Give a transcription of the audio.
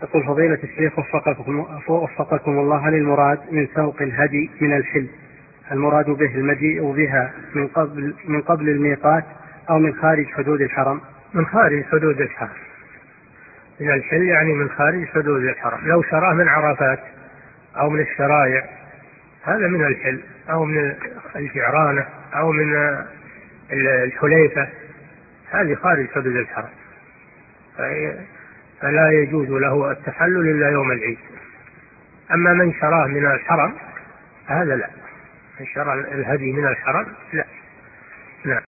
يقول فضيلة الشيخ وفقكم الله، هل المراد من سوق الهدي من الحل المراد به المجيء بها من قبل الميقات أو من خارج حدود الحرم؟ من خارج حدود الحرم. من الحل يعني من خارج حدود الحرم. لو شراه من عرفات أو من الشرايع هذا من الحل، أو من الجعرانة أو من الحليفة، هذه خارج حدود الحرم، فلا يجوز له التحلل إلا يوم العيد. أما من شراه من الحرم هذا لا، من شرى الهدي من الحرم لا. نعم.